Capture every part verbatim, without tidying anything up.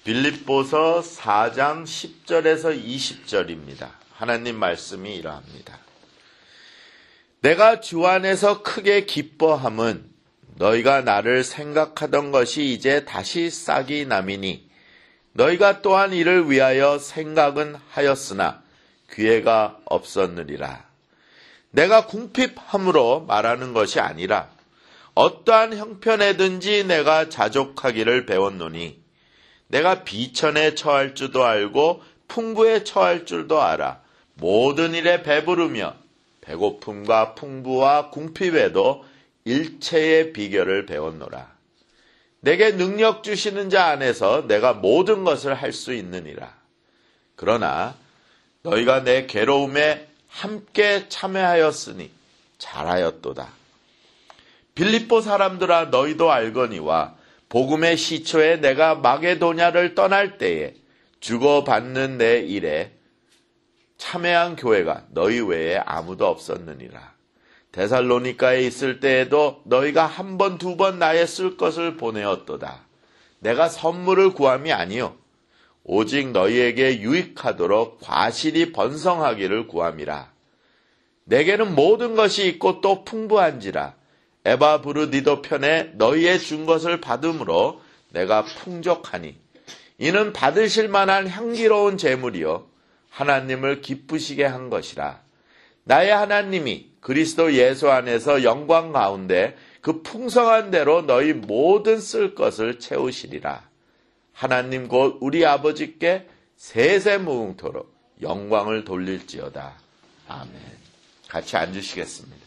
빌립보서 사 장 십 절에서 이십 절입니다. 하나님 말씀이 이러합니다. 내가 주 안에서 크게 기뻐함은 너희가 나를 생각하던 것이 이제 다시 싹이 남이니 너희가 또한 이를 위하여 생각은 하였으나 기회가 없었느니라. 내가 궁핍함으로 말하는 것이 아니라 어떠한 형편에든지 내가 자족하기를 배웠노니 내가 비천에 처할 줄도 알고 풍부에 처할 줄도 알아. 모든 일에 배부르며 배고픔과 풍부와 궁핍에도 일체의 비결을 배웠노라. 내게 능력 주시는 자 안에서 내가 모든 것을 할 수 있느니라. 그러나 너희가 내 괴로움에 함께 참여하였으니 잘하였도다. 빌립보 사람들아 너희도 알거니와 복음의 시초에 내가 마게도냐를 떠날 때에 주고받는 내 일에 참여한 교회가 너희 외에 아무도 없었느니라. 데살로니가에 있을 때에도 너희가 한 번, 두 번 나의 쓸 것을 보내었도다. 내가 선물을 구함이 아니요 오직 너희에게 유익하도록 과실이 번성하기를 구함이라. 내게는 모든 것이 있고 또 풍부한지라. 에바브르디도 편에 너희의 준 것을 받음으로 내가 풍족하니 이는 받으실 만한 향기로운 제물이요 하나님을 기쁘시게 한 것이라. 나의 하나님이 그리스도 예수 안에서 영광 가운데 그 풍성한 대로 너희 모든 쓸 것을 채우시리라. 하나님 곧 우리 아버지께 세세무궁토록 영광을 돌릴지어다. 아멘. 같이 앉으시겠습니다.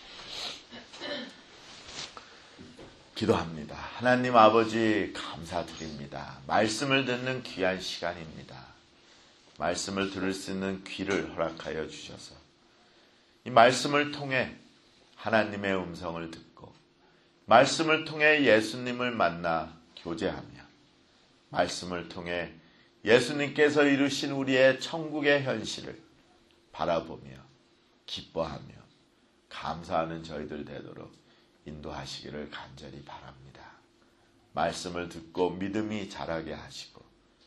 기도합니다. 하나님 아버지 감사드립니다. 말씀을 듣는 귀한 시간입니다. 말씀을 들을 수 있는 귀를 허락하여 주셔서 이 말씀을 통해 하나님의 음성을 듣고 말씀을 통해 예수님을 만나 교제하며 말씀을 통해 예수님께서 이루신 우리의 천국의 현실을 바라보며 기뻐하며 감사하는 저희들 되도록 인도하시기를 간절히 바랍니다. 말씀을 듣고 믿음이 자라게 하시고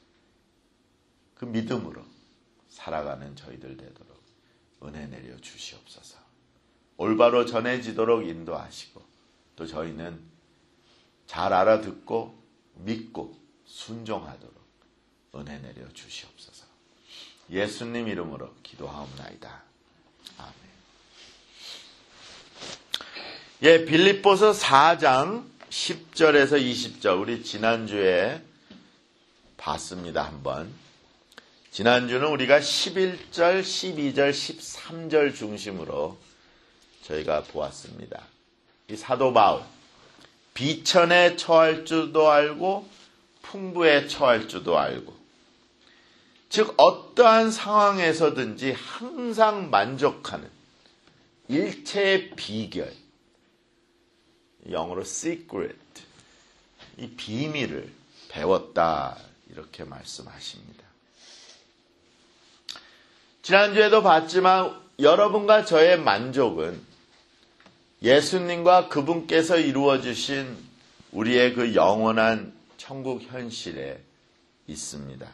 그 믿음으로 살아가는 저희들 되도록 은혜 내려 주시옵소서. 올바로 전해지도록 인도하시고 또 저희는 잘 알아듣고 믿고 순종하도록 은혜 내려 주시옵소서. 예수님 이름으로 기도하옵나이다. 아멘. 예, 빌립보서 사 장 십 절에서 이십 절 우리 지난주에 봤습니다. 한번. 지난주는 우리가 십일 절, 십이 절, 십삼 절 중심으로 저희가 보았습니다. 이 사도 바울, 비천에 처할 줄도 알고 풍부에 처할 줄도 알고 즉 어떠한 상황에서든지 항상 만족하는 일체의 비결, 영어로 secret, 이 비밀을 배웠다 이렇게 말씀하십니다. 지난주에도 봤지만 여러분과 저의 만족은 예수님과 그분께서 이루어주신 우리의 그 영원한 천국 현실에 있습니다.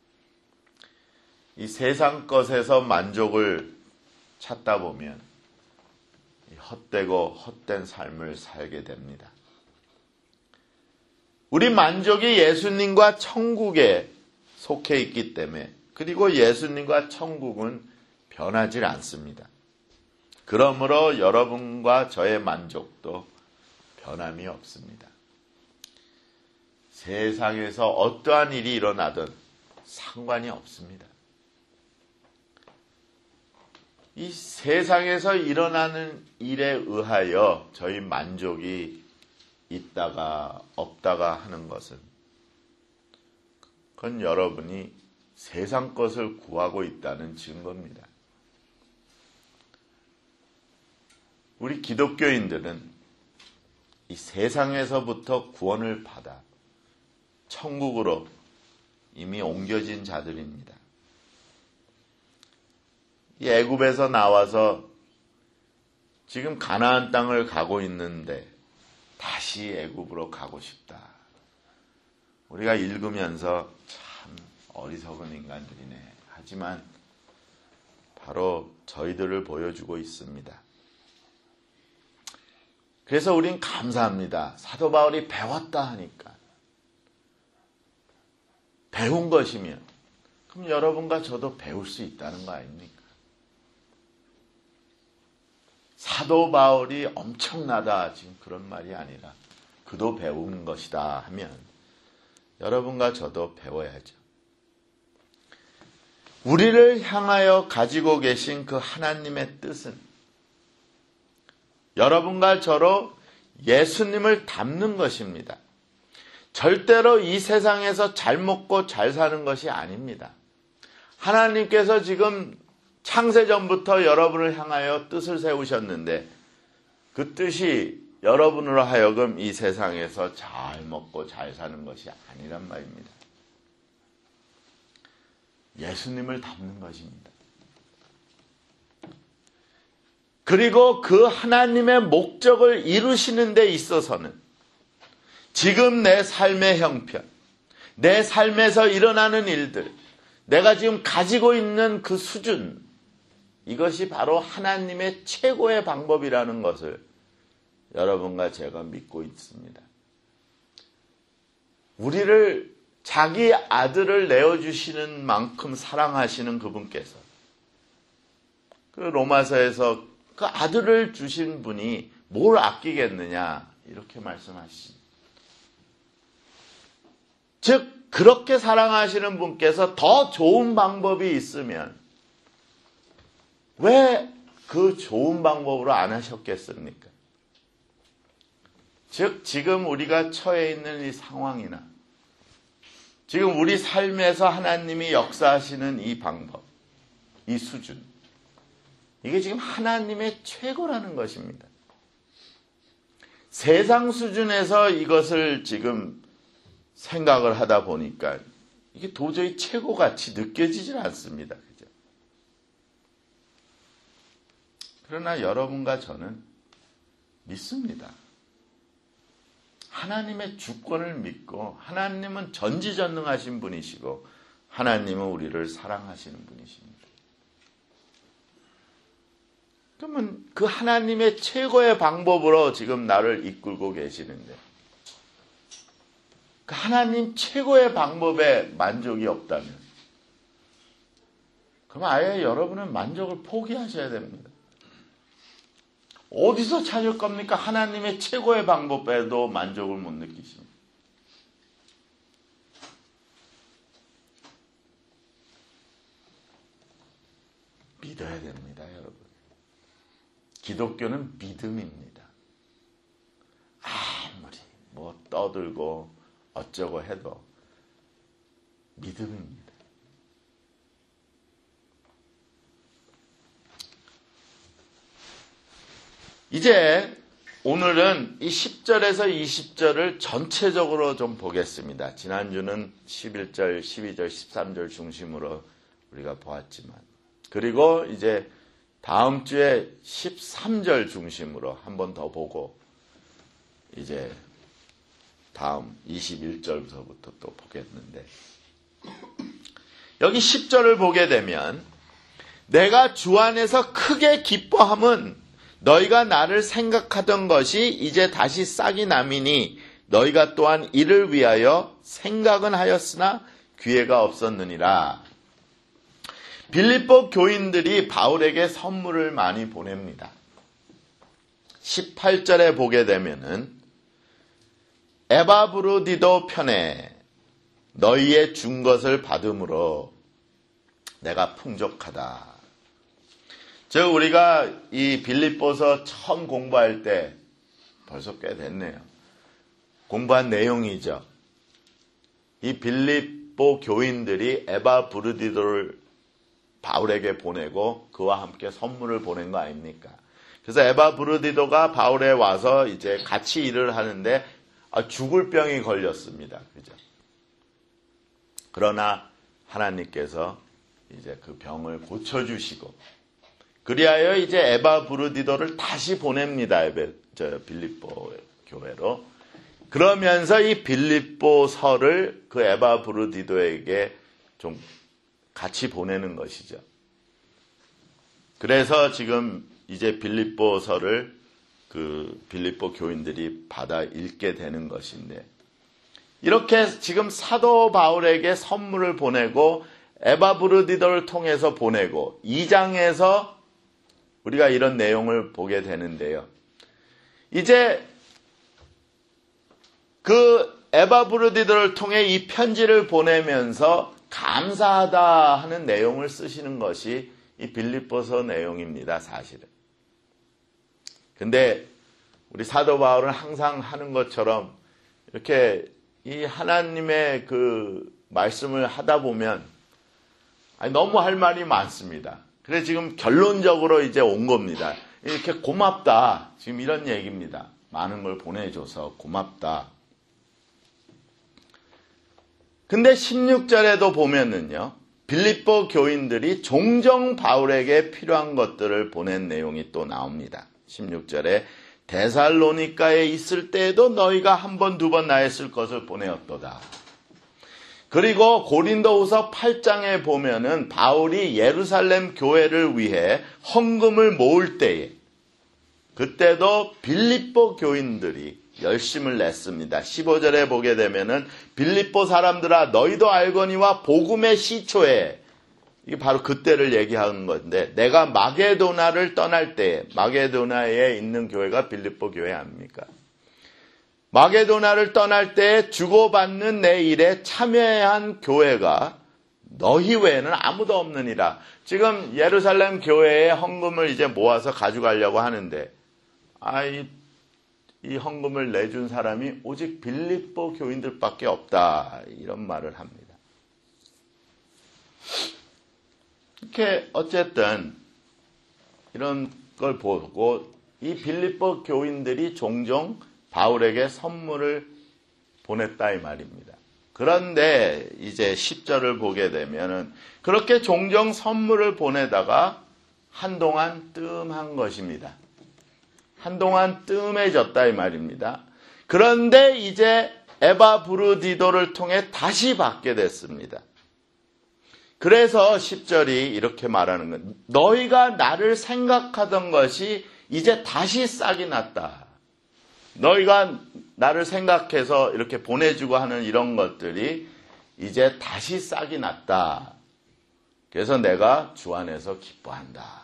이 세상 것에서 만족을 찾다 보면 헛되고 헛된 삶을 살게 됩니다. 우리 만족이 예수님과 천국에 속해 있기 때문에 그리고 예수님과 천국은 변하지 않습니다. 그러므로 여러분과 저의 만족도 변함이 없습니다. 세상에서 어떠한 일이 일어나든 상관이 없습니다. 이 세상에서 일어나는 일에 의하여 저희 만족이 있다가 없다가 하는 것은 그건 여러분이 세상 것을 구하고 있다는 증거입니다. 우리 기독교인들은 이 세상에서부터 구원을 받아 천국으로 이미 옮겨진 자들입니다. 이 애굽에서 나와서 지금 가나안 땅을 가고 있는데 다시 애굽으로 가고 싶다. 우리가 읽으면서 참 어리석은 인간들이네. 하지만 바로 저희들을 보여주고 있습니다. 그래서 우린 감사합니다. 사도 바울이 배웠다 하니까. 배운 것이면 그럼 여러분과 저도 배울 수 있다는 거 아닙니까? 사도 바울이 엄청나다 지금 그런 말이 아니라 그도 배운 것이다 하면 여러분과 저도 배워야죠. 우리를 향하여 가지고 계신 그 하나님의 뜻은 여러분과 저로 예수님을 닮는 것입니다. 절대로 이 세상에서 잘 먹고 잘 사는 것이 아닙니다. 하나님께서 지금 창세전부터 여러분을 향하여 뜻을 세우셨는데 그 뜻이 여러분으로 하여금 이 세상에서 잘 먹고 잘 사는 것이 아니란 말입니다. 예수님을 닮는 것입니다. 그리고 그 하나님의 목적을 이루시는 데 있어서는 지금 내 삶의 형편, 내 삶에서 일어나는 일들, 내가 지금 가지고 있는 그 수준, 이것이 바로 하나님의 최고의 방법이라는 것을 여러분과 제가 믿고 있습니다. 우리를 자기 아들을 내어주시는 만큼 사랑하시는 그분께서 그 로마서에서 그 아들을 주신 분이 뭘 아끼겠느냐 이렇게 말씀하십니다. 즉 그렇게 사랑하시는 분께서 더 좋은 방법이 있으면 왜 그 좋은 방법으로 안 하셨겠습니까? 즉 지금 우리가 처해 있는 이 상황이나 지금 우리 삶에서 하나님이 역사하시는 이 방법, 이 수준, 이게 지금 하나님의 최고라는 것입니다. 세상 수준에서 이것을 지금 생각을 하다 보니까 이게 도저히 최고같이 느껴지질 않습니다. 그죠? 그러나 여러분과 저는 믿습니다. 하나님의 주권을 믿고 하나님은 전지전능하신 분이시고 하나님은 우리를 사랑하시는 분이십니다. 그러면 그 하나님의 최고의 방법으로 지금 나를 이끌고 계시는데 그 하나님 최고의 방법에 만족이 없다면 그럼 아예 여러분은 만족을 포기하셔야 됩니다. 어디서 찾을 겁니까? 하나님의 최고의 방법에도 만족을 못 느끼십니다. 믿어야 됩니다, 여러분. 기독교는 믿음입니다. 아무리 뭐 떠들고 어쩌고 해도 믿음입니다. 이제 오늘은 이 십 절에서 이십 절을 전체적으로 좀 보겠습니다. 지난주는 십일 절, 십이 절, 십삼 절 중심으로 우리가 보았지만 그리고 이제 다음 주에 십삼 절 중심으로 한 번 더 보고 이제 다음 이십일 절부터 또 보겠는데 여기 십 절을 보게 되면 내가 주 안에서 크게 기뻐함은 너희가 나를 생각하던 것이 이제 다시 싹이 남이니 너희가 또한 이를 위하여 생각은 하였으나 기회가 없었느니라. 빌립보 교인들이 바울에게 선물을 많이 보냅니다. 십팔 절에 보게 되면은 에바브루디도 편에 너희의 준 것을 받음으로 내가 풍족하다. 즉 우리가 이 빌립보서 처음 공부할 때 벌써 꽤 됐네요. 공부한 내용이죠. 이 빌립보 교인들이 에바브루디도를 바울에게 보내고 그와 함께 선물을 보낸 거 아닙니까? 그래서 에바브루디도가 바울에 와서 이제 같이 일을 하는데 죽을 병이 걸렸습니다. 그죠? 그러나 하나님께서 이제 그 병을 고쳐주시고 그리하여 이제 에바브루디도를 다시 보냅니다. 에베, 저 빌립보 교회로. 그러면서 이 빌립보서를 그 에바브루디도에게 좀 같이 보내는 것이죠. 그래서 지금 이제 빌립보서를 그 빌립보 교인들이 받아 읽게 되는 것인데, 이렇게 지금 사도 바울에게 선물을 보내고 에바브루디도를 통해서 보내고 이 장에서 우리가 이런 내용을 보게 되는데요. 이제 그 에바브루디도를 통해 이 편지를 보내면서 감사하다 하는 내용을 쓰시는 것이 이 빌립보서 내용입니다, 사실은. 근데 우리 사도 바울은 항상 하는 것처럼 이렇게 이 하나님의 그 말씀을 하다 보면 아니, 너무 할 말이 많습니다. 그래서 지금 결론적으로 이제 온 겁니다. 이렇게 고맙다. 지금 이런 얘기입니다. 많은 걸 보내줘서 고맙다. 근데 십육 절에도 보면은요, 빌립보 교인들이 종종 바울에게 필요한 것들을 보낸 내용이 또 나옵니다. 십육 절에 데살로니가에 있을 때에도 너희가 한 번, 두 번 나에 쓸 것을 보내었도다. 그리고 고린도후서 팔 장에 보면은 바울이 예루살렘 교회를 위해 헌금을 모을 때에 그때도 빌립보 교인들이 열심을 냈습니다. 십오 절에 보게 되면은 빌립보 사람들아 너희도 알거니와 복음의 시초에, 이게 바로 그때를 얘기하는 건데, 내가 마게도나를 떠날 때, 마게도나에 있는 교회가 빌립보 교회 아닙니까? 마게도나를 떠날 때 주고받는 내 일에 참여한 교회가 너희 외에는 아무도 없느니라. 지금 예루살렘 교회에 헌금을 이제 모아서 가져가려고 하는데, 아, 이, 이 헌금을 내준 사람이 오직 빌립보 교인들밖에 없다. 이런 말을 합니다. 이렇게 어쨌든 이런 걸 보고 이 빌립보 교인들이 종종 바울에게 선물을 보냈다 이 말입니다. 그런데 이제 십 절을 보게 되면은 그렇게 종종 선물을 보내다가 한동안 뜸한 것입니다. 한동안 뜸해졌다 이 말입니다. 그런데 이제 에바브루디도를 통해 다시 받게 됐습니다. 그래서 십 절이 이렇게 말하는 건, 너희가 나를 생각하던 것이 이제 다시 싹이 났다. 너희가 나를 생각해서 이렇게 보내주고 하는 이런 것들이 이제 다시 싹이 났다. 그래서 내가 주 안에서 기뻐한다.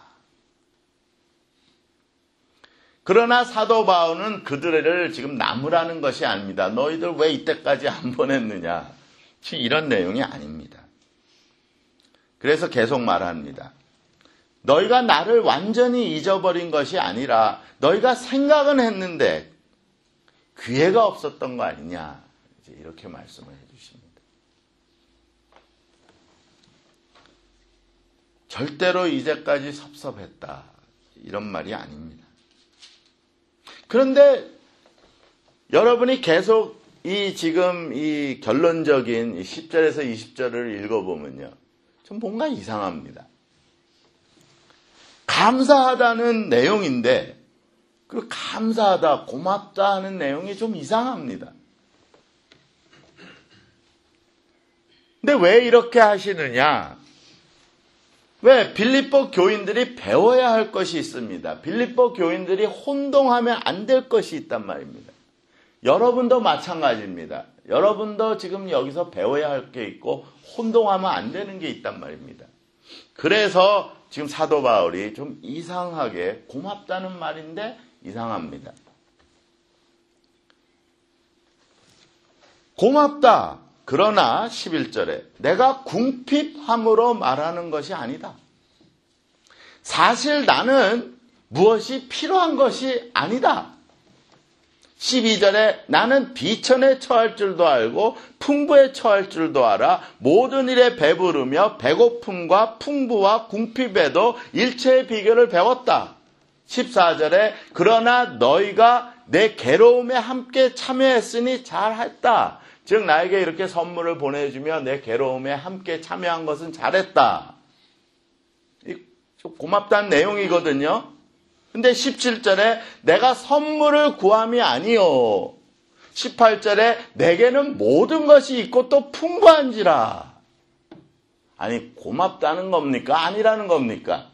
그러나 사도 바울은 그들을 지금 나무라는 것이 아닙니다. 너희들 왜 이때까지 안 보냈느냐. 이런 내용이 아닙니다. 그래서 계속 말합니다. 너희가 나를 완전히 잊어버린 것이 아니라 너희가 생각은 했는데 기회가 없었던 거 아니냐. 이제 이렇게 말씀을 해주십니다. 절대로 이제까지 섭섭했다. 이런 말이 아닙니다. 그런데 여러분이 계속 이 지금 이 결론적인 이 십 절에서 이십 절을 읽어보면요. 좀 뭔가 이상합니다. 감사하다는 내용인데 그 감사하다, 고맙다 하는 내용이 좀 이상합니다. 근데 왜 이렇게 하시느냐? 왜? 빌립보 교인들이 배워야 할 것이 있습니다. 빌립보 교인들이 혼동하면 안 될 것이 있단 말입니다. 여러분도 마찬가지입니다. 여러분도 지금 여기서 배워야 할 게 있고 혼동하면 안 되는 게 있단 말입니다. 그래서 지금 사도 바울이 좀 이상하게 고맙다는 말인데 이상합니다. 고맙다. 그러나 십일 절에 내가 궁핍함으로 말하는 것이 아니다. 사실 나는 무엇이 필요한 것이 아니다. 십이 절에 나는 비천에 처할 줄도 알고 풍부에 처할 줄도 알아 모든 일에 배부르며 배고픔과 풍부와 궁핍에도 일체의 비결을 배웠다. 십사 절에 그러나 너희가 내 괴로움에 함께 참여했으니 잘했다. 즉 나에게 이렇게 선물을 보내주며 내 괴로움에 함께 참여한 것은 잘했다. 좀 고맙다는 내용이거든요. 근데 십칠 절에 내가 선물을 구함이 아니요 십팔 절에 내게는 모든 것이 있고 또 풍부한지라. 아니, 고맙다는 겁니까? 아니라는 겁니까?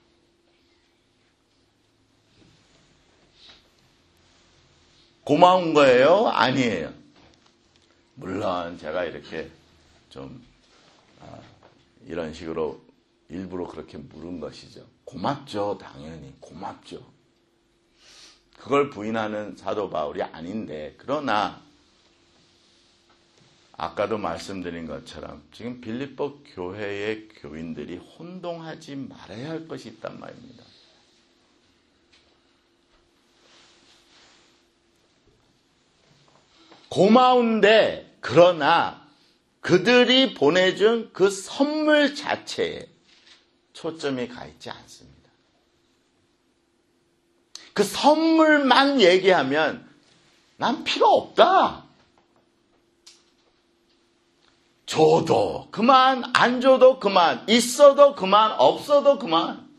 고마운 거예요? 아니에요. 물론 제가 이렇게 좀 아, 이런 식으로 일부러 그렇게 물은 것이죠. 고맙죠. 당연히 고맙죠. 그걸 부인하는 사도 바울이 아닌데, 그러나 아까도 말씀드린 것처럼 지금 빌립보 교회의 교인들이 혼동하지 말아야 할 것이 있단 말입니다. 고마운데, 그러나 그들이 보내준 그 선물 자체에 초점이 가 있지 않습니다. 그 선물만 얘기하면 난 필요 없다. 줘도 그만, 안 줘도 그만, 있어도 그만, 없어도 그만.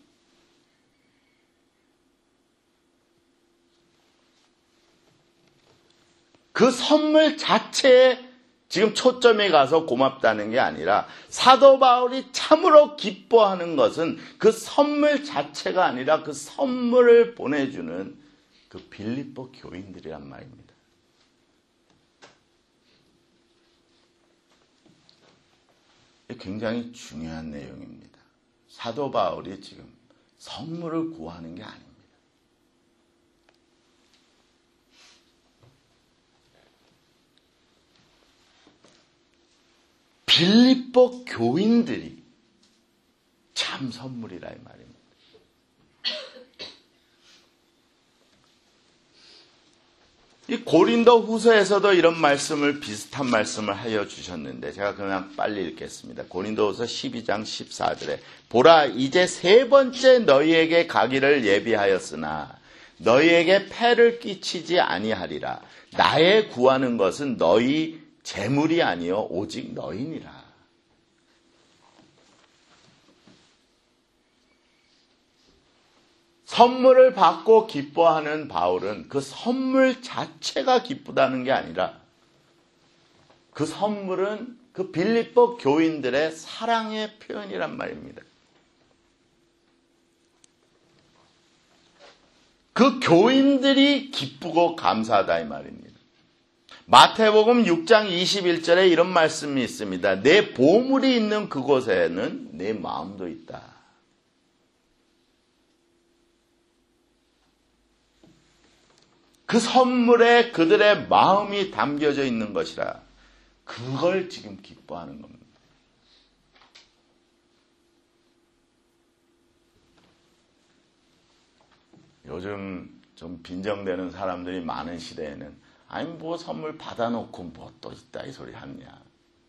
그 선물 자체에 지금 초점이 가서 고맙다는 게 아니라, 사도 바울이 참으로 기뻐하는 것은 그 선물 자체가 아니라 그 선물을 보내주는 그 빌립보 교인들이란 말입니다. 굉장히 중요한 내용입니다. 사도 바울이 지금 선물을 구하는 게 아닙니다. 빌립보 교인들이 참 선물이라 이 말입니다. 이 고린도 후서에서도 이런 말씀을, 비슷한 말씀을 하여 주셨는데 제가 그냥 빨리 읽겠습니다. 고린도 후서 십이 장 십사 절에 보라, 이제 세 번째 너희에게 가기를 예비하였으나 너희에게 폐를 끼치지 아니하리라. 나의 구하는 것은 너희 재물이 아니요 오직 너희니라. 선물을 받고 기뻐하는 바울은 그 선물 자체가 기쁘다는 게 아니라 그 선물은 그 빌립보 교인들의 사랑의 표현이란 말입니다. 그 교인들이 기쁘고 감사하다 이 말입니다. 마태복음 육 장 이십일 절에 이런 말씀이 있습니다. 내 보물이 있는 그곳에는 내 마음도 있다. 그 선물에 그들의 마음이 담겨져 있는 것이라 그걸 지금 기뻐하는 겁니다. 요즘 좀 빈정대는 사람들이 많은 시대에는 아니 뭐 선물 받아놓고 뭐 또 있다 이 소리 하냐.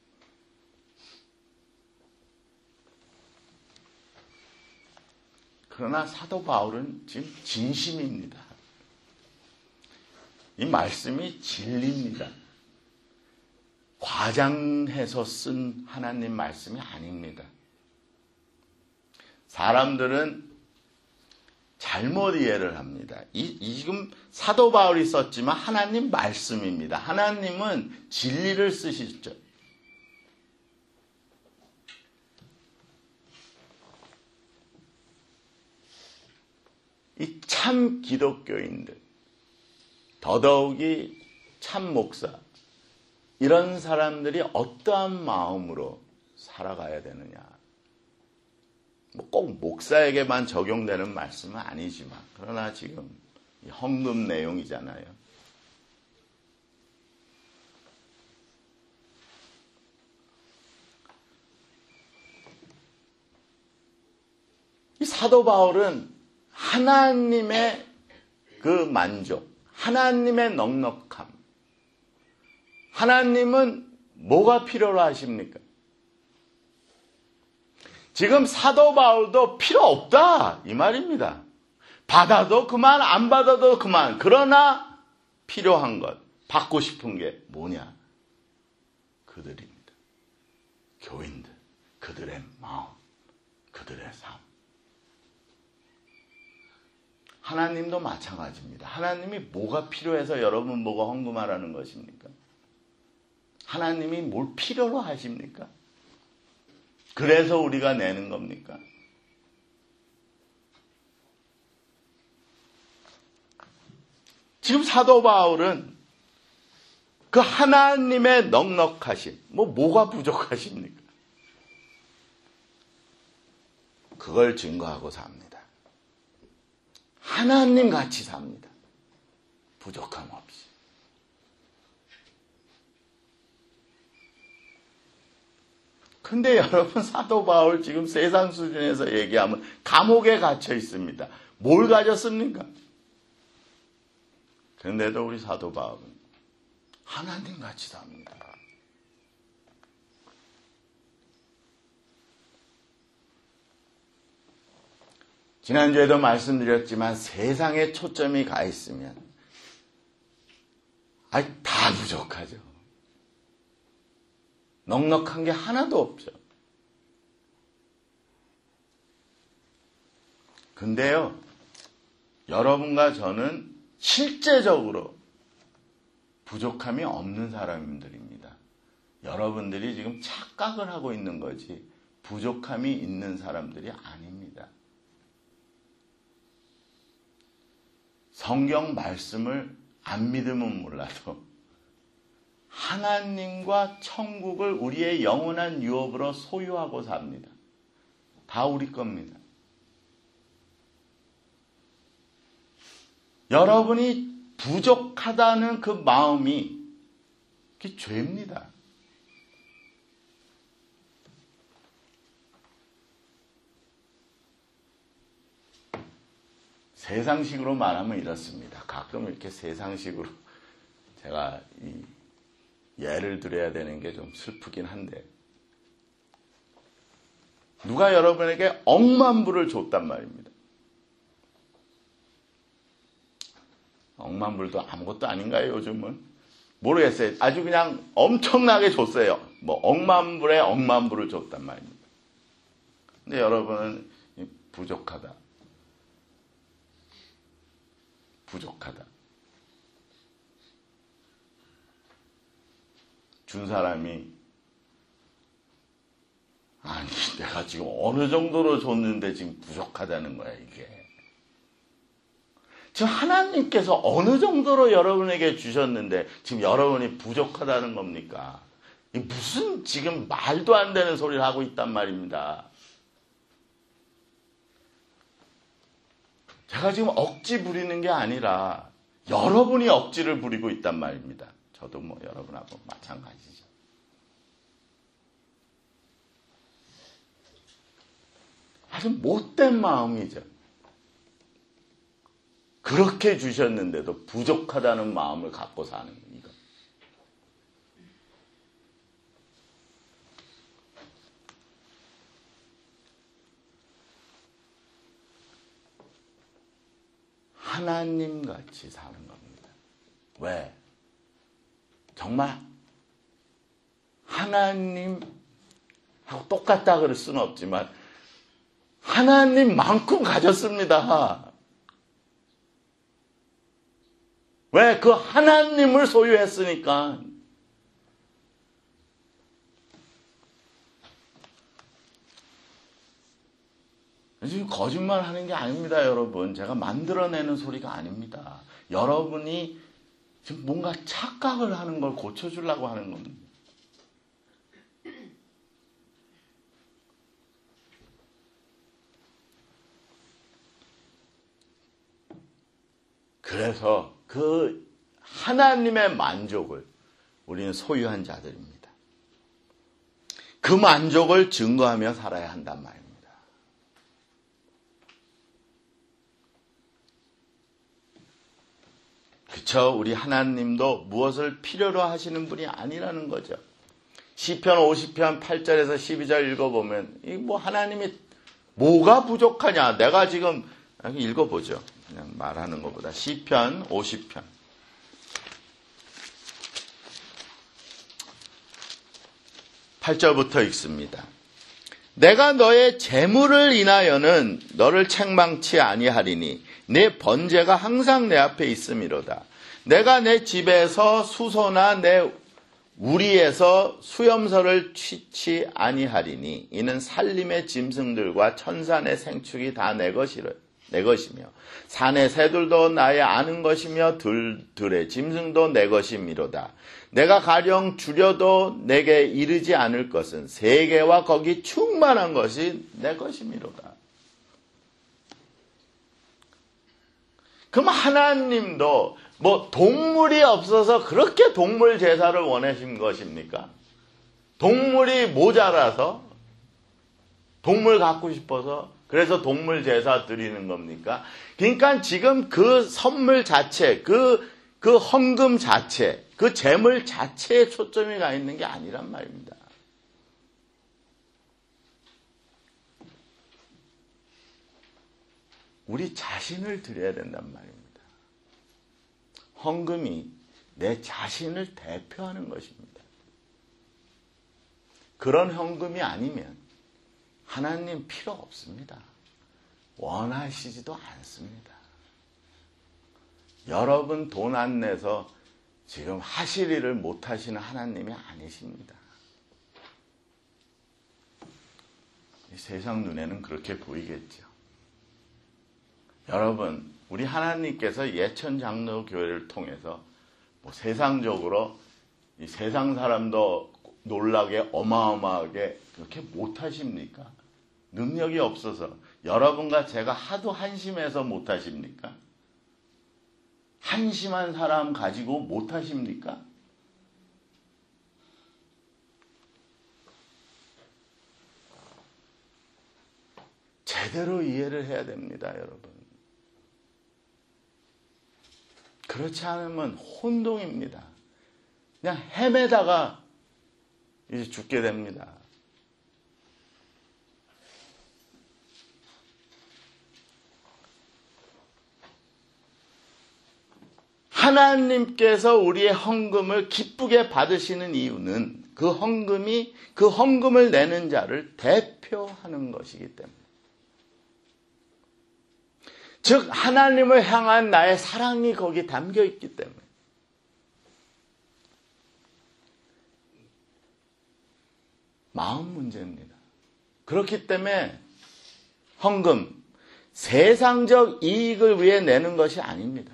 그러나 사도 바울은 지금 진심입니다. 이 말씀이 진리입니다. 과장해서 쓴 하나님 말씀이 아닙니다. 사람들은 잘못 이해를 합니다. 이, 이 지금 사도 바울이 썼지만 하나님 말씀입니다. 하나님은 진리를 쓰시죠. 이 참 기독교인들, 더더욱이 참 목사, 이런 사람들이 어떠한 마음으로 살아가야 되느냐. 뭐 꼭 목사에게만 적용되는 말씀은 아니지만, 그러나 지금 헌금 내용이잖아요. 이 사도 바울은 하나님의 그 만족, 하나님의 넉넉함, 하나님은 뭐가 필요로 하십니까? 지금 사도 바울도 필요 없다 이 말입니다. 받아도 그만, 안 받아도 그만. 그러나 필요한 것, 받고 싶은 게 뭐냐? 그들입니다. 교인들, 그들의 마음, 그들의 삶. 하나님도 마찬가지입니다. 하나님이 뭐가 필요해서 여러분 보고 헌금하라는 것입니까? 하나님이 뭘 필요로 하십니까? 그래서 우리가 내는 겁니까? 지금 사도 바울은 그 하나님의 넉넉하심, 뭐 뭐가 부족하십니까? 그걸 증거하고 삽니다. 하나님 같이 삽니다. 부족함 없이. 근데 여러분, 사도 바울 지금 세상 수준에서 얘기하면 감옥에 갇혀 있습니다. 뭘 가졌습니까? 그런데도 우리 사도 바울은 하나님 같이 삽니다. 지난주에도 말씀드렸지만 세상에 초점이 가 있으면 아이 다 부족하죠. 넉넉한 게 하나도 없죠. 근데요, 여러분과 저는 실제적으로 부족함이 없는 사람들입니다. 여러분들이 지금 착각을 하고 있는 거지 부족함이 있는 사람들이 아닙니다. 성경 말씀을 안 믿으면 몰라도 하나님과 천국을 우리의 영원한 유업으로 소유하고 삽니다. 다 우리 겁니다. 여러분이 부족하다는 그 마음이 그게 죄입니다. 세상식으로 말하면 이렇습니다. 가끔 이렇게 세상식으로 제가 이 예를 들어야 되는 게 좀 슬프긴 한데, 누가 여러분에게 억만 불을 줬단 말입니다. 억만 불도 아무것도 아닌가요, 요즘은? 모르겠어요. 아주 그냥 엄청나게 줬어요. 뭐 억만 불에 억만 불을 줬단 말입니다. 근데 여러분은 부족하다. 부족하다. 준 사람이 아니 내가 지금 어느 정도로 줬는데 지금 부족하다는 거야 이게. 지금 하나님께서 어느 정도로 여러분에게 주셨는데 지금 여러분이 부족하다는 겁니까? 이 무슨 지금 말도 안 되는 소리를 하고 있단 말입니다. 제가 지금 억지 부리는 게 아니라 여러분이 억지를 부리고 있단 말입니다. 저도 뭐 여러분하고 마찬가지죠. 아주 못된 마음이죠. 그렇게 주셨는데도 부족하다는 마음을 갖고 사는 이거. 하나님같이 사는 겁니다. 왜? 정말 하나님하고 똑같다 그럴 수는 없지만 하나님만큼 가졌습니다. 왜? 그 하나님을 소유했으니까. 지금 거짓말 하는 게 아닙니다, 여러분. 제가 만들어내는 소리가 아닙니다. 여러분이 지금 뭔가 착각을 하는 걸 고쳐주려고 하는 겁니다. 그래서 그 하나님의 만족을 우리는 소유한 자들입니다. 그 만족을 증거하며 살아야 한단 말입니다. 그렇죠. 우리 하나님도 무엇을 필요로 하시는 분이 아니라는 거죠. 시편 오십 편 팔 절에서 십이 절 읽어보면 이 뭐 하나님이 뭐가 부족하냐. 내가 지금 읽어보죠. 그냥 말하는 것보다. 시편 오십 편 팔 절부터 읽습니다. 내가 너의 재물을 인하여는 너를 책망치 아니하리니 내 번제가 항상 내 앞에 있음이로다. 내가 내 집에서 수소나 내 우리에서 수염소를 취치 아니하리니 이는 살림의 짐승들과 천산의 생축이 다 내 것이라 내 것이며 산의 새들도 나의 아는 것이며 들, 들의 짐승도 내 것이미로다. 내가 가령 줄여도 내게 이르지 않을 것은 세계와 거기 충만한 것이 내 것이미로다. 그럼 하나님도 뭐 동물이 없어서 그렇게 동물 제사를 원하신 것입니까? 동물이 모자라서 동물 갖고 싶어서 그래서 동물 제사 드리는 겁니까? 그러니까 지금 그 선물 자체, 그, 그 헌금 자체, 그 재물 자체에 초점이 가 있는 게 아니란 말입니다. 우리 자신을 드려야 된단 말입니다. 헌금이 내 자신을 대표하는 것입니다. 그런 헌금이 아니면 하나님 필요 없습니다. 원하시지도 않습니다. 여러분 돈 안 내서 지금 하실 일을 못 하시는 하나님이 아니십니다. 이 세상 눈에는 그렇게 보이겠죠. 여러분, 우리 하나님께서 예천장로교회를 통해서 뭐 세상적으로 이 세상 사람도 놀라게 어마어마하게 그렇게 못하십니까? 능력이 없어서 여러분과 제가 하도 한심해서 못하십니까? 한심한 사람 가지고 못하십니까? 제대로 이해를 해야 됩니다, 여러분. 그렇지 않으면 혼동입니다. 그냥 헤매다가 이제 죽게 됩니다. 하나님께서 우리의 헌금을 기쁘게 받으시는 이유는 그 헌금이 그 헌금을 내는 자를 대표하는 것이기 때문에. 즉 하나님을 향한 나의 사랑이 거기 담겨 있기 때문에. 마음 문제입니다. 그렇기 때문에 헌금, 세상적 이익을 위해 내는 것이 아닙니다.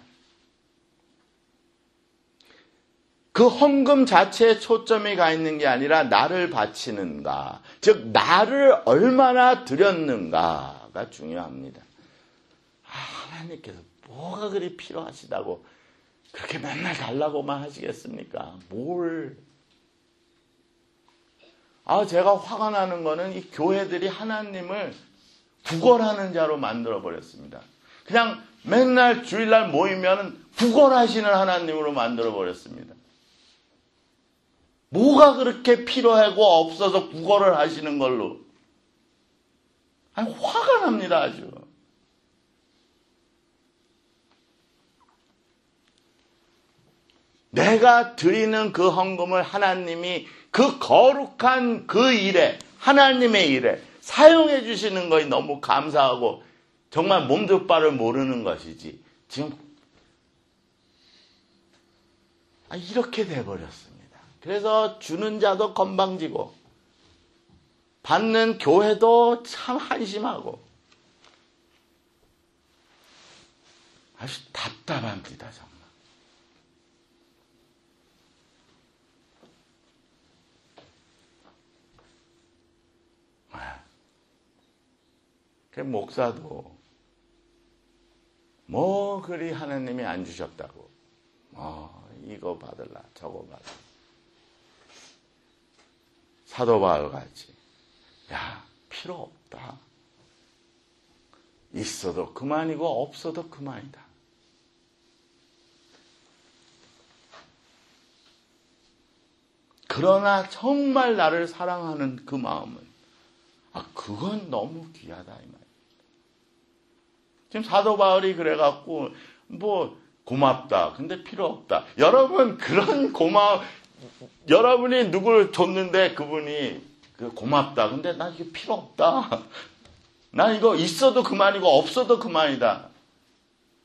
그 헌금 자체에 초점이 가 있는 게 아니라 나를 바치는가, 즉 나를 얼마나 드렸는가가 중요합니다. 아, 하나님께서 뭐가 그리 필요하시다고 그렇게 맨날 달라고만 하시겠습니까? 뭘? 아, 제가 화가 나는 거는 이 교회들이 하나님을 구걸하는 자로 만들어 버렸습니다. 그냥 맨날 주일날 모이면 구걸하시는 하나님으로 만들어 버렸습니다. 뭐가 그렇게 필요하고 없어서 구걸을 하시는 걸로. 아니, 화가 납니다, 아주. 내가 드리는 그 헌금을 하나님이 그 거룩한 그 일에, 하나님의 일에 사용해 주시는 것이 너무 감사하고 정말 몸둘 바를 모르는 것이지. 지금 아, 이렇게 돼버렸습니다. 그래서 주는 자도 건방지고 받는 교회도 참 한심하고 아주 답답합니다, 정말. 그 목사도 뭐 그리 하나님이 안 주셨다고 뭐 이거 받을라 저거 받을라 사도 바울같이 야 필요 없다. 있어도 그만이고 없어도 그만이다. 그러나 정말 나를 사랑하는 그 마음은 아 그건 너무 귀하다 이 말이야. 지금 사도 바울이 그래갖고 뭐 고맙다. 근데 필요 없다. 여러분 그런 고마워 여러분이 누구를 줬는데 그분이 고맙다. 근데 나 이게 필요 없다. 난 이거 있어도 그만이고 없어도 그만이다.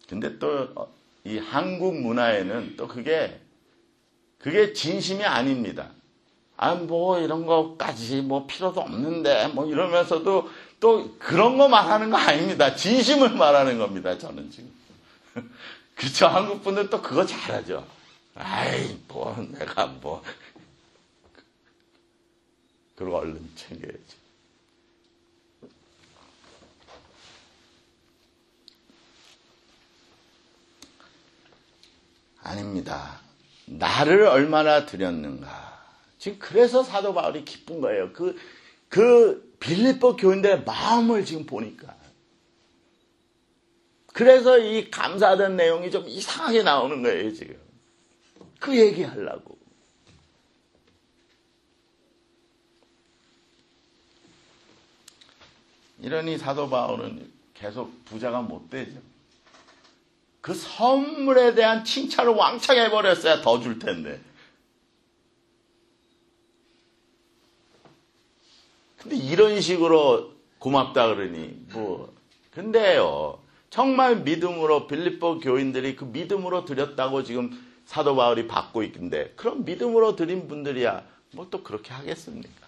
근데 또 이 한국 문화에는 또 그게 그게 진심이 아닙니다. 아, 뭐 이런 거까지 뭐 필요도 없는데 뭐 이러면서도 또 그런 거 말하는 거 아닙니다. 진심을 말하는 겁니다. 저는 지금. 그렇죠. 한국 분들 또 그거 잘하죠. 아이, 뭐 내가 뭐 그러고 얼른 챙겨야지. 아닙니다. 나를 얼마나 드렸는가. 지금 그래서 사도 바울이 기쁜 거예요. 그, 그 빌립보 교인들의 마음을 지금 보니까. 그래서 이 감사하던 내용이 좀 이상하게 나오는 거예요, 지금. 그 얘기하려고. 이러니 사도 바울은 계속 부자가 못 되죠. 그 선물에 대한 칭찬을 왕창 해버렸어야 더 줄 텐데. 근데 이런 식으로 고맙다 그러니 뭐. 근데요. 정말 믿음으로 빌립보 교인들이 그 믿음으로 드렸다고 지금 사도 바울이 받고 있는데 그럼 믿음으로 드린 분들이야 뭐 또 그렇게 하겠습니까?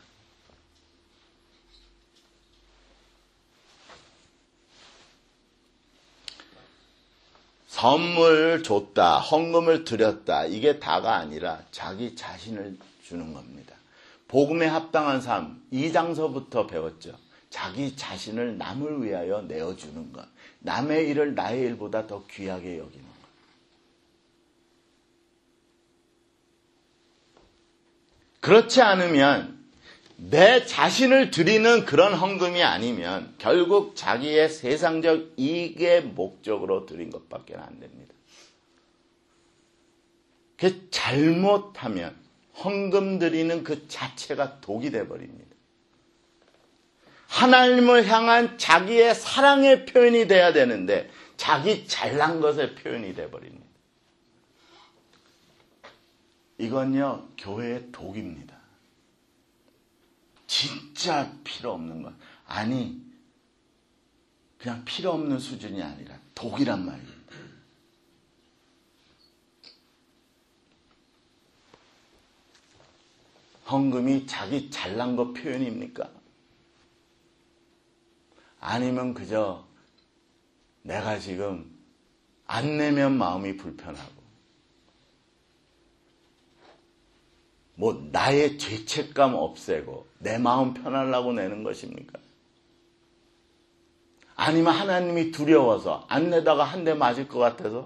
선물 줬다, 헌금을 드렸다 이게 다가 아니라 자기 자신을 주는 겁니다. 복음에 합당한 삶 이 장서부터 배웠죠. 자기 자신을 남을 위하여 내어주는 것. 남의 일을 나의 일보다 더 귀하게 여기는 것. 그렇지 않으면 내 자신을 드리는 그런 헌금이 아니면 결국 자기의 세상적 이익의 목적으로 드린 것밖에 안 됩니다. 그 잘못하면 헌금 드리는 그 자체가 독이 돼버립니다. 하나님을 향한 자기의 사랑의 표현이 돼야 되는데 자기 잘난 것의 표현이 돼버립니다. 이건요 교회의 독입니다. 진짜 필요 없는 것. 아니 그냥 필요 없는 수준이 아니라 독이란 말입니다. 헌금이 자기 잘난 것 표현입니까? 아니면 그저 내가 지금 안 내면 마음이 불편하고 뭐 나의 죄책감 없애고 내 마음 편하려고 내는 것입니까? 아니면 하나님이 두려워서 안 내다가 한 대 맞을 것 같아서?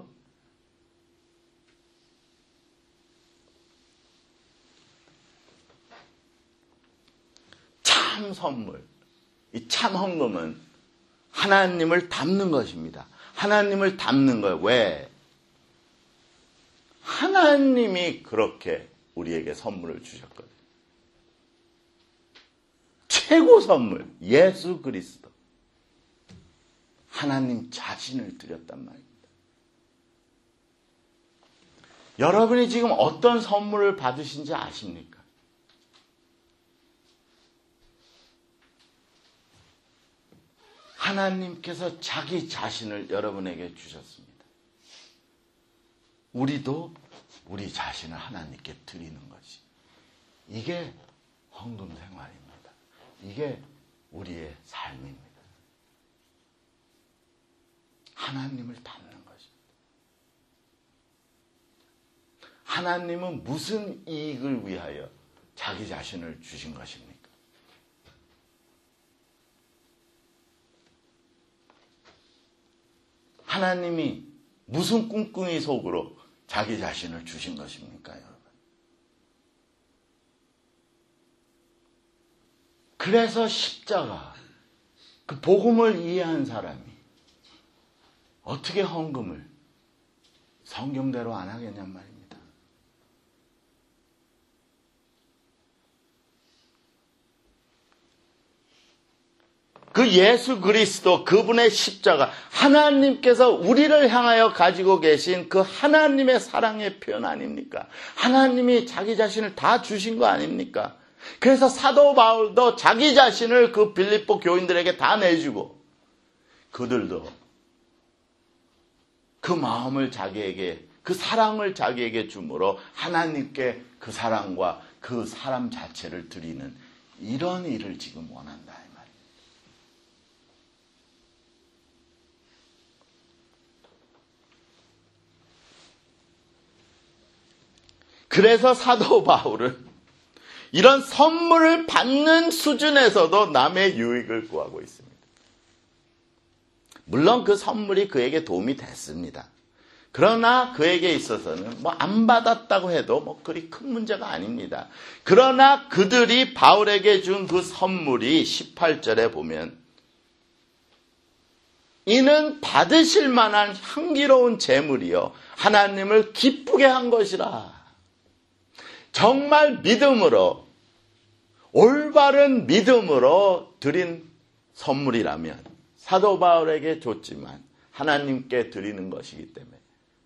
참 선물, 이 참 헌금은 하나님을 닮는 것입니다. 하나님을 닮는 거예요. 왜? 하나님이 그렇게 우리에게 선물을 주셨거든요. 최고 선물, 예수 그리스도. 하나님 자신을 드렸단 말입니다. 여러분이 지금 어떤 선물을 받으신지 아십니까? 하나님께서 자기 자신을 여러분에게 주셨습니다. 우리도 우리 자신을 하나님께 드리는 것이. 이게 헌금 생활입니다. 이게 우리의 삶입니다. 하나님을 닮는 것입니다. 하나님은 무슨 이익을 위하여 자기 자신을 주신 것입니까? 하나님이 무슨 꿍꿍이 속으로 자기 자신을 주신 것입니까, 여러분? 그래서 십자가, 그 복음을 이해한 사람이 어떻게 헌금을 성경대로 안 하겠냔 말입니다. 그 예수 그리스도, 그분의 십자가, 하나님께서 우리를 향하여 가지고 계신 그 하나님의 사랑의 표현 아닙니까? 하나님이 자기 자신을 다 주신 거 아닙니까? 그래서 사도 바울도 자기 자신을 그 빌립보 교인들에게 다 내주고 그들도 그 마음을 자기에게, 그 사랑을 자기에게 주므로 하나님께 그 사랑과 그 사람 자체를 드리는 이런 일을 지금 원한다 이 말입니다. 그래서 사도 바울은 이런 선물을 받는 수준에서도 남의 유익을 구하고 있습니다. 물론 그 선물이 그에게 도움이 됐습니다. 그러나 그에게 있어서는 뭐 안 받았다고 해도 뭐 그리 큰 문제가 아닙니다. 그러나 그들이 바울에게 준 그 선물이 십팔 절에 보면 이는 받으실 만한 향기로운 제물이요 하나님을 기쁘게 한 것이라. 정말 믿음으로, 올바른 믿음으로 드린 선물이라면 사도 바울에게 줬지만 하나님께 드리는 것이기 때문에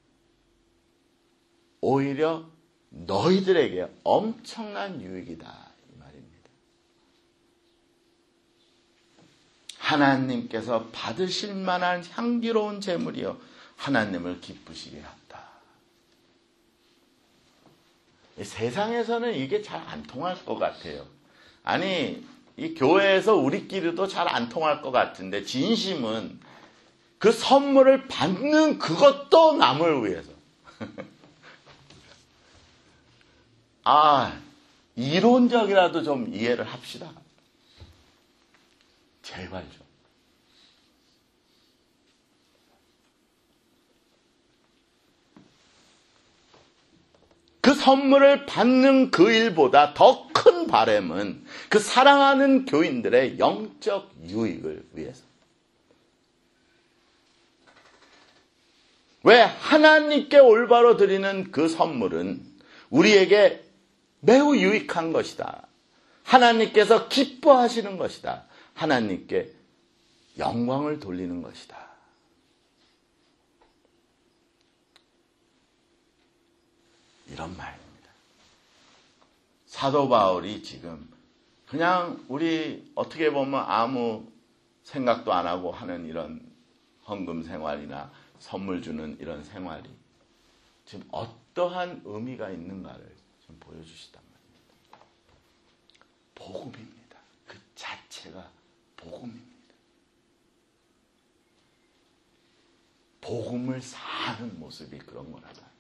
오히려 너희들에게 엄청난 유익이다 이 말입니다. 하나님께서 받으실 만한 향기로운 제물이요 하나님을 기쁘시게 한다. 세상에서는 이게 잘 안 통할 것 같아요. 아니 이 교회에서 우리끼리도 잘 안 통할 것 같은데 진심은 그 선물을 받는 그것도 남을 위해서. 아, 이론적이라도 좀 이해를 합시다. 제발 좀. 그 선물을 받는 그 일보다 더 큰 바람은 그 사랑하는 교인들의 영적 유익을 위해서. 왜? 하나님께 올바로 드리는 그 선물은 우리에게 매우 유익한 것이다. 하나님께서 기뻐하시는 것이다. 하나님께 영광을 돌리는 것이다. 이런 말입니다. 사도 바울이 지금 그냥 우리 어떻게 보면 아무 생각도 안 하고 하는 이런 헌금 생활이나 선물 주는 이런 생활이 지금 어떠한 의미가 있는가를 좀 보여주시단 말입니다. 복음입니다. 그 자체가 복음입니다. 복음을 사는 모습이 그런 거라고요.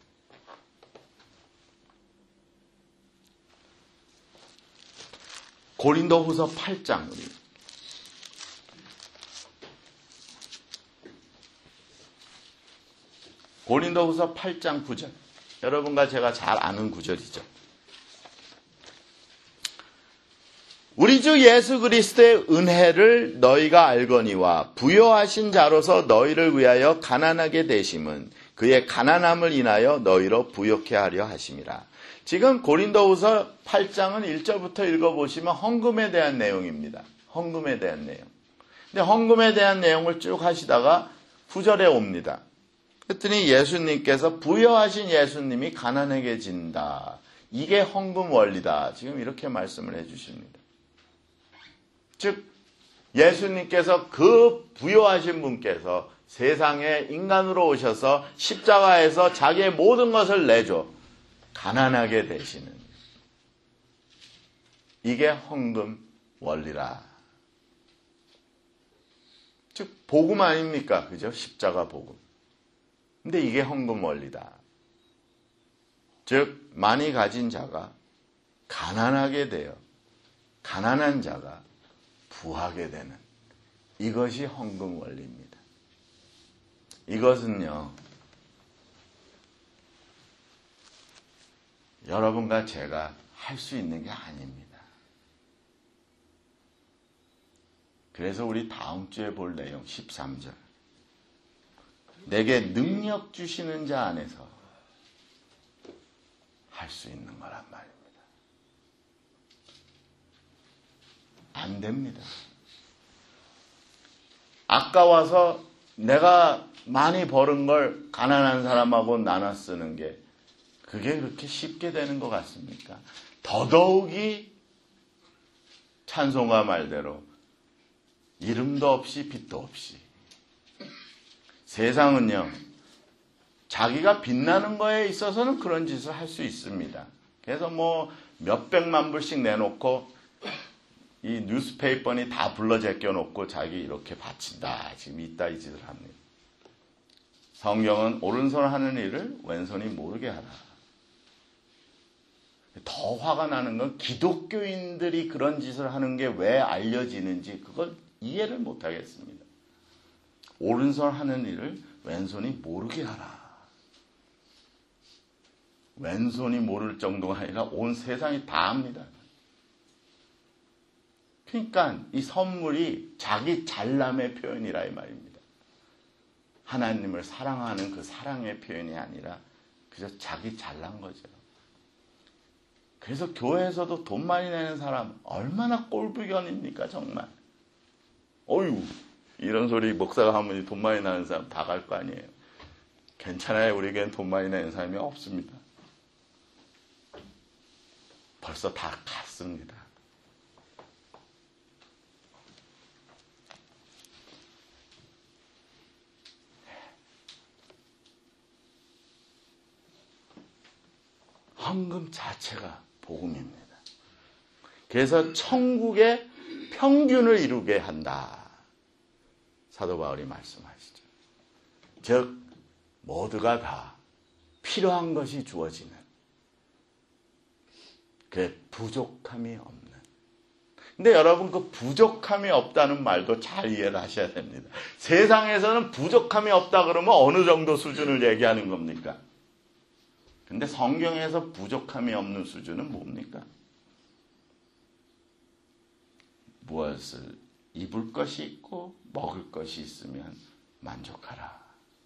고린도후서 팔 장 우리 고린도후서 팔 장 구 절 여러분과 제가 잘 아는 구절이죠. 우리 주 예수 그리스도의 은혜를 너희가 알거니와 부요하신 자로서 너희를 위하여 가난하게 되심은 그의 가난함을 인하여 너희로 부요케 하려 하심이라. 지금 고린도후서 팔 장은 일 절부터 읽어보시면 헌금에 대한 내용입니다. 헌금에 대한 내용. 근데 헌금에 대한 내용을 쭉 하시다가 구 절에 옵니다. 그랬더니 예수님께서 부여하신 예수님이 가난하게 진다. 이게 헌금 원리다. 지금 이렇게 말씀을 해주십니다. 즉 예수님께서 그 부여하신 분께서 세상에 인간으로 오셔서 십자가에서 자기의 모든 것을 내줘 가난하게 되시는 이게 헌금 원리라. 즉 복음 아닙니까? 그죠? 십자가 복음. 근데 이게 헌금 원리다. 즉 많이 가진 자가 가난하게 되어 가난한 자가 부하게 되는 이것이 헌금 원리입니다. 이것은요 여러분과 제가 할 수 있는 게 아닙니다. 그래서 우리 다음 주에 볼 내용 십삼 절 내게 능력 주시는 자 안에서 할 수 있는 거란 말입니다. 안 됩니다. 아까워서 내가 많이 버는 걸 가난한 사람하고 나눠 쓰는 게 그게 그렇게 쉽게 되는 것 같습니까? 더더욱이 찬송가 말대로 이름도 없이 빛도 없이 세상은요 자기가 빛나는 거에 있어서는 그런 짓을 할 수 있습니다. 그래서 뭐 몇백만 불씩 내놓고 이 뉴스페이퍼니 다 불러 제껴놓고 자기 이렇게 바친다. 지금 이따 이 짓을 합니다. 성경은 오른손 하는 일을 왼손이 모르게 하라. 더 화가 나는 건 기독교인들이 그런 짓을 하는 게 왜 알려지는지 그걸 이해를 못하겠습니다. 오른손 하는 일을 왼손이 모르게 하라. 왼손이 모를 정도가 아니라 온 세상이 다 압니다. 그러니까 이 선물이 자기 잘남의 표현이라 이 말입니다. 하나님을 사랑하는 그 사랑의 표현이 아니라 그저 자기 잘난 거죠. 그래서 교회에서도 돈 많이 내는 사람 얼마나 꼴불견입니까 정말. 어휴 이런 소리 목사가 하면 돈 많이 나는 사람 다 갈 거 아니에요. 괜찮아요. 우리 교회는 돈 많이 내는 사람이 없습니다. 벌써 다 갔습니다. 헌금 자체가 복음입니다. 그래서 천국의 평균을 이루게 한다. 사도 바울이 말씀하시죠. 즉 모두가 다 필요한 것이 주어지는 그 부족함이 없는. 근데 여러분 그 부족함이 없다는 말도 잘 이해를 하셔야 됩니다. 세상에서는 부족함이 없다 그러면 어느 정도 수준을 얘기하는 겁니까? 근데 성경에서 부족함이 없는 수준은 뭡니까? 무엇을 입을 것이 있고 먹을 것이 있으면 만족하라.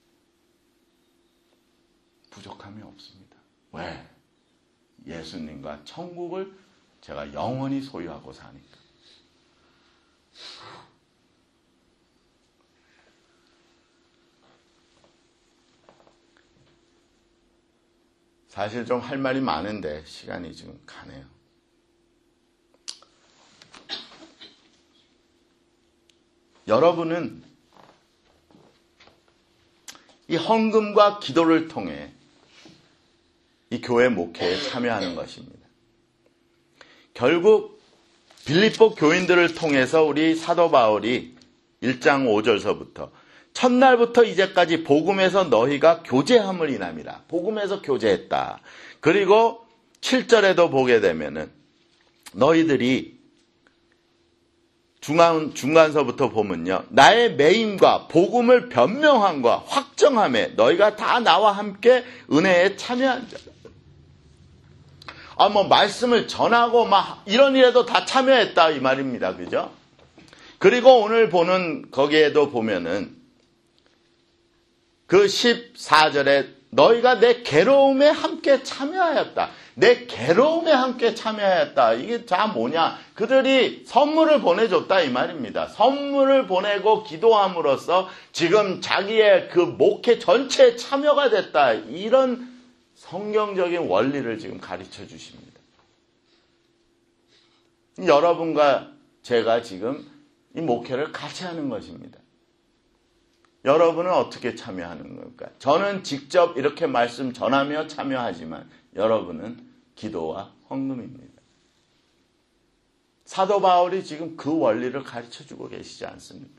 부족함이 없습니다. 왜? 예수님과 천국을 제가 영원히 소유하고 사니까. 사실 좀 할 말이 많은데 시간이 지금 가네요. 여러분은 이 헌금과 기도를 통해 이 교회 목회에 참여하는 것입니다. 결국 빌립보 교인들을 통해서 우리 사도 바울이 일 장 오 절서부터 첫날부터 이제까지 복음에서 너희가 교제함을 인함이라. 복음에서 교제했다. 그리고 칠 절에도 보게 되면은 너희들이 중간, 중간서부터 보면요. 나의 매임과 복음을 변명함과 확정함에 너희가 다 나와 함께 은혜에 참여한 자. 아, 뭐, 말씀을 전하고 막 이런 일에도 다 참여했다. 이 말입니다. 그죠? 그리고 오늘 보는 거기에도 보면은 그 십사 절에 너희가 내 괴로움에 함께 참여하였다. 내 괴로움에 함께 참여하였다. 이게 다 뭐냐? 그들이 선물을 보내줬다 이 말입니다. 선물을 보내고 기도함으로써 지금 자기의 그 목회 전체에 참여가 됐다. 이런 성경적인 원리를 지금 가르쳐 주십니다. 여러분과 제가 지금 이 목회를 같이 하는 것입니다. 여러분은 어떻게 참여하는 겁니까? 저는 직접 이렇게 말씀 전하며 참여하지만 여러분은 기도와 헌금입니다. 사도 바울이 지금 그 원리를 가르쳐주고 계시지 않습니까?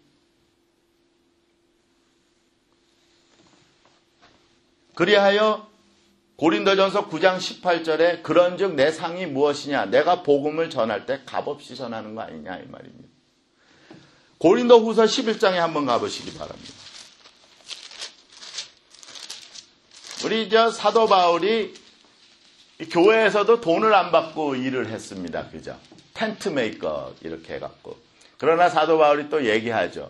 그리하여 고린도전서 구 장 십팔 절에 그런즉 내 상이 무엇이냐? 내가 복음을 전할 때 값없이 전하는 거 아니냐 이 말입니다. 고린도후서 십일 장에 한번 가보시기 바랍니다. 우리 저 사도 바울이 교회에서도 돈을 안 받고 일을 했습니다. 그죠? 텐트 메이커 이렇게 해갖고. 그러나 사도 바울이 또 얘기하죠.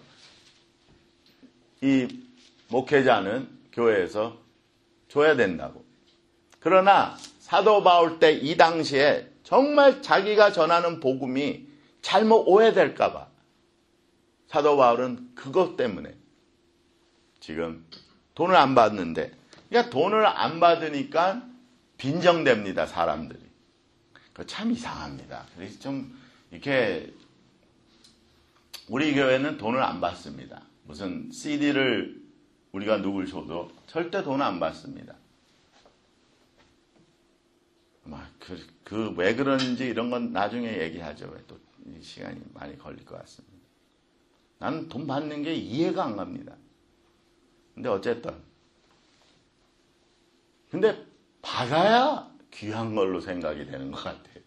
이 목회자는 교회에서 줘야 된다고. 그러나 사도 바울 때 이 당시에 정말 자기가 전하는 복음이 잘못 오해될까 봐 사도 바울은 그것 때문에 지금 돈을 안 받는데, 그러니까 돈을 안 받으니까 빈정됩니다, 사람들이. 참 이상합니다. 그래서 좀 이렇게 우리 교회는 돈을 안 받습니다. 무슨 씨디를 우리가 누굴 줘도 절대 돈 안 받습니다. 그, 그, 왜 그런지 이런 건 나중에 얘기하죠. 또 시간이 많이 걸릴 것 같습니다. 나는 돈 받는 게 이해가 안 갑니다. 근데 어쨌든. 근데 받아야 귀한 걸로 생각이 되는 것 같아요.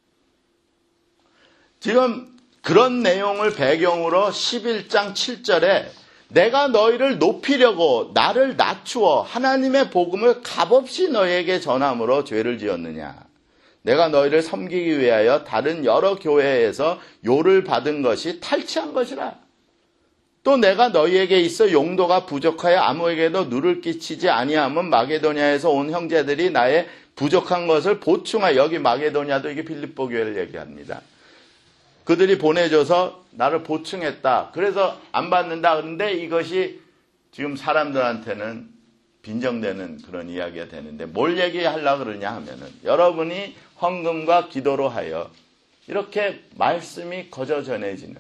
지금 그런 내용을 배경으로 십일 장 칠 절에 내가 너희를 높이려고 나를 낮추어 하나님의 복음을 값없이 너희에게 전함으로 죄를 지었느냐. 내가 너희를 섬기기 위하여 다른 여러 교회에서 요를 받은 것이 탈취한 것이라. 또 내가 너희에게 있어 용도가 부족하여 아무에게도 누를 끼치지 아니하면 마게도냐에서 온 형제들이 나의 부족한 것을 보충하여, 여기 마게도냐도 이게 빌립보 교회를 얘기합니다. 그들이 보내줘서 나를 보충했다. 그래서 안 받는다. 그런데 이것이 지금 사람들한테는 빈정되는 그런 이야기가 되는데 뭘 얘기하려고 그러냐 하면은 여러분이 헌금과 기도로 하여 이렇게 말씀이 거저 전해지는,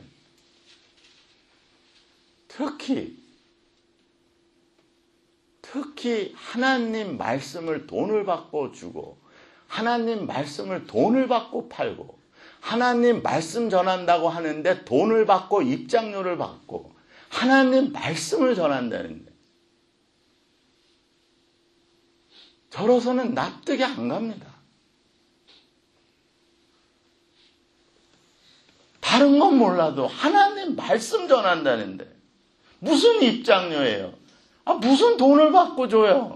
특히 특히 하나님 말씀을 돈을 받고 주고 하나님 말씀을 돈을 받고 팔고 하나님 말씀 전한다고 하는데 돈을 받고 입장료를 받고 하나님 말씀을 전한다는데 저로서는 납득이 안 갑니다. 다른 건 몰라도 하나님 말씀 전한다는데 무슨 입장료예요? 아, 무슨 돈을 받고 줘요?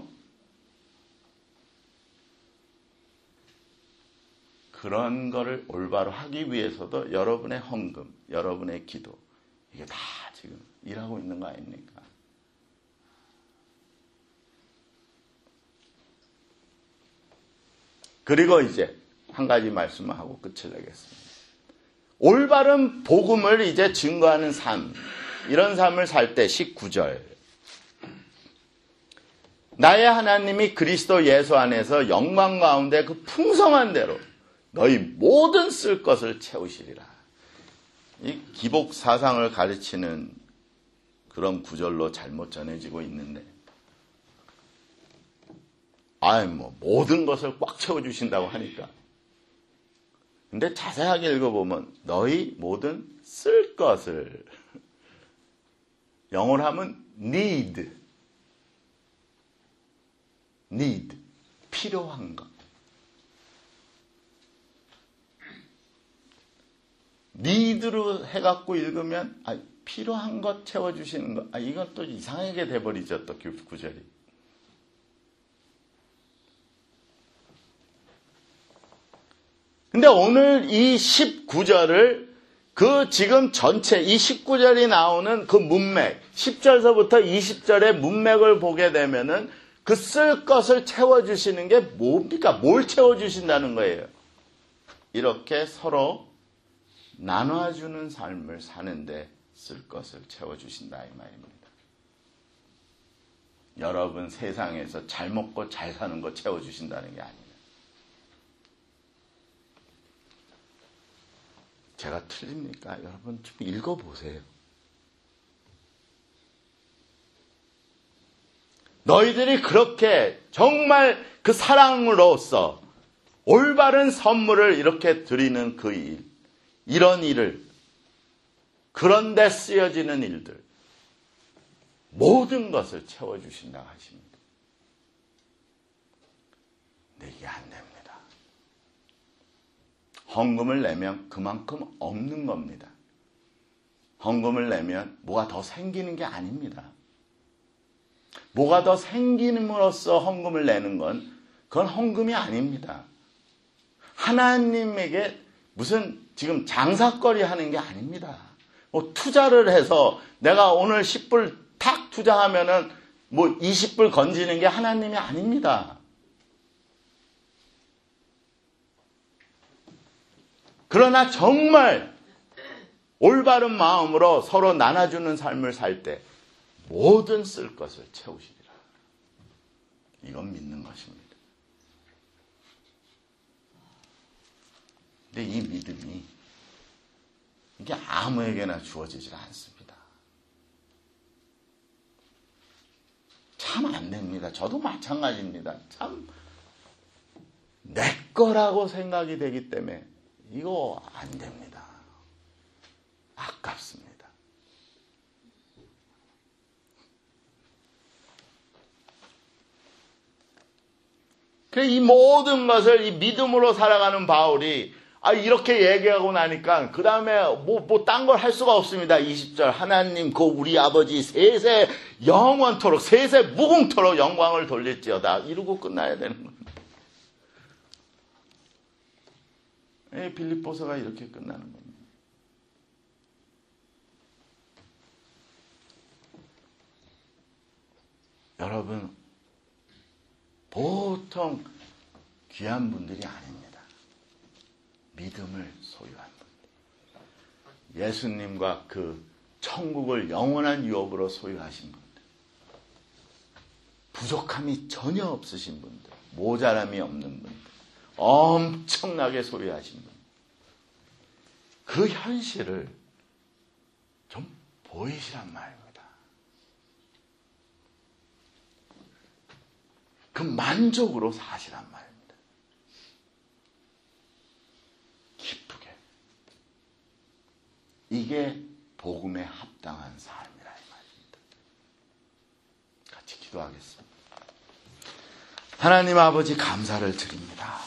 그런 거를 올바로 하기 위해서도 여러분의 헌금, 여러분의 기도, 이게 다 지금 일하고 있는 거 아닙니까? 그리고 이제 한 가지 말씀을 하고 끝을 내겠습니다. 올바른 복음을 이제 증거하는 삶, 이런 삶을 살 때 십구 절. 나의 하나님이 그리스도 예수 안에서 영광 가운데 그 풍성한 대로 너희 모든 쓸 것을 채우시리라. 이 기복 사상을 가르치는 그런 구절로 잘못 전해지고 있는데, 아이 뭐 모든 것을 꽉 채워주신다고 하니까. 근데 자세하게 읽어보면 너희 모든 쓸 것을, 영어로 하면 need, need, 필요한 것. need로 해갖고 읽으면 아, 필요한 것 채워주시는 것. 아, 이건 또 이상하게 돼버리죠. 또 구절이. 근데 오늘 이 십구 절을 그 지금 전체 이 십구 절이 나오는 그 문맥, 십 절서부터 이십 절의 문맥을 보게 되면은 그 쓸 것을 채워주시는 게 뭡니까? 뭘 채워주신다는 거예요? 이렇게 서로 나눠주는 삶을 사는데 쓸 것을 채워주신다 이 말입니다. 여러분 세상에서 잘 먹고 잘 사는 거 채워주신다는 게 아니에요. 제가 틀립니까? 여러분 좀 읽어보세요. 너희들이 그렇게 정말 그 사랑으로서 올바른 선물을 이렇게 드리는 그 일, 이런 일을, 그런데 쓰여지는 일들, 모든 것을 채워주신다고 하십니다. 근데 이게 안 됩니다. 헌금을 내면 그만큼 없는 겁니다. 헌금을 내면 뭐가 더 생기는 게 아닙니다. 뭐가 더 생김으로써 헌금을 내는 건 그건 헌금이 아닙니다. 하나님에게 무슨 지금 장사거리 하는 게 아닙니다. 뭐 투자를 해서 내가 오늘 십 불 탁 투자하면은 뭐 이십 불 건지는 게 하나님이 아닙니다. 그러나 정말 올바른 마음으로 서로 나눠주는 삶을 살 때 모든 쓸 것을 채우시리라. 이건 믿는 것입니다. 근데 이 믿음이 이게 아무에게나 주어지질 않습니다. 됩니다. 저도 마찬가지입니다. 참 내 거라고 생각이 되기 때문에 이거 안 됩니다. 아깝습니다. 그래서 이 모든 것을 이 믿음으로 살아가는 바울이 아, 이렇게 얘기하고 나니까, 그 다음에 뭐, 뭐, 딴 걸 할 수가 없습니다. 이십 절. 하나님, 그 우리 아버지 세세 영원토록, 세세 무궁토록 영광을 돌릴지어다. 이러고 끝나야 되는 겁니다. 예, 빌립보서가 이렇게 끝나는 겁니다. 여러분, 보통 귀한 분들이 아닙니다. 믿음을 소유한 분들. 예수님과 그 천국을 영원한 유업으로 소유하신 분들. 부족함이 전혀 없으신 분들. 모자람이 없는 분들. 엄청나게 소유하신 분들. 그 현실을 좀 보이시란 말입니다. 그 만족으로 사시란 말입니다. 기쁘게. 이게 복음에 합당한 삶이라 이 말입니다. 같이 기도하겠습니다. 하나님 아버지 감사를 드립니다.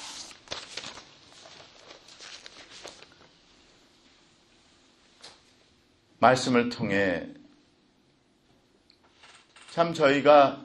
말씀을 통해 참 저희가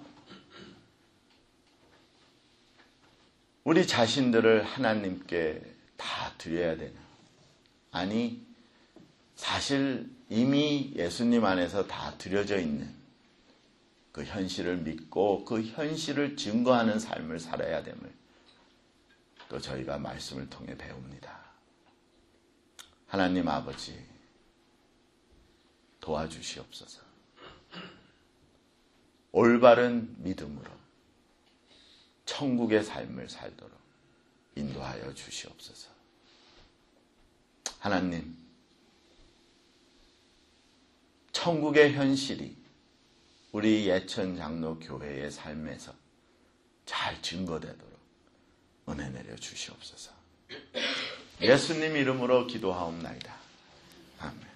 우리 자신들을 하나님께 다 드려야 되냐? 아니, 사실 이미 예수님 안에서 다 드려져 있는 그 현실을 믿고 그 현실을 증거하는 삶을 살아야 됨을 또 저희가 말씀을 통해 배웁니다. 하나님 아버지, 도와주시옵소서. 올바른 믿음으로 천국의 삶을 살도록 인도하여 주시옵소서. 하나님, 천국의 현실이 우리 예천 장로 교회의 삶에서 잘 증거되도록 은혜 내려 주시옵소서. 예수님 이름으로 기도하옵나이다. 아멘.